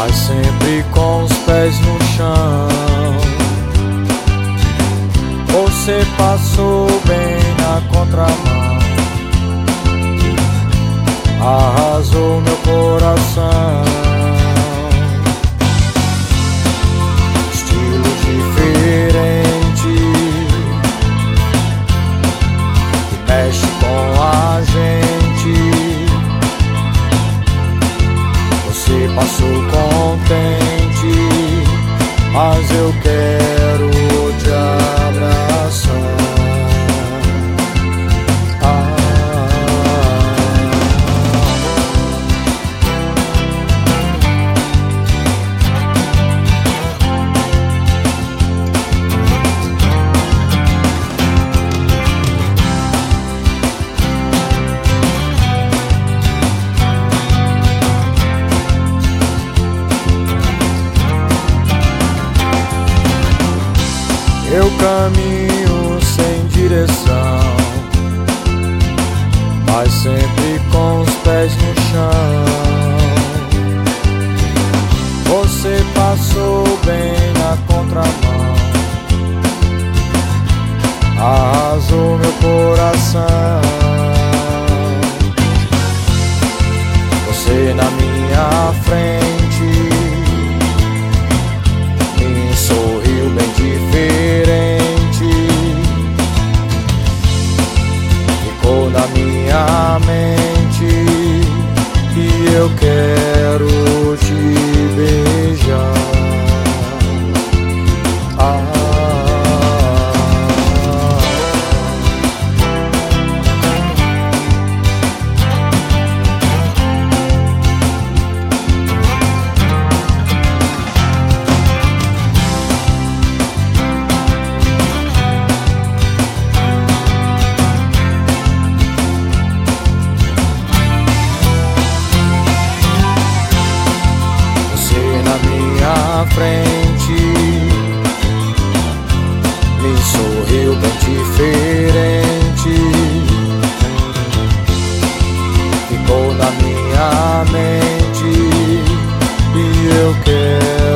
mas sempre com os pés no chão. Você passou bem na contramão, arrasou meu coração. Estilo diferente que mexe com a gente. Você passou contente, mas eu quero te abraçar. Eu caminho sem direção, mas sempre com os pés no chão. Você passou bem na contramão, arrasou meu coração. Você na minha frente me sorriu bem diferente, ficou na minha mente e eu quero te beijar. Frente me sorriu bem diferente, ficou na minha mente e eu quero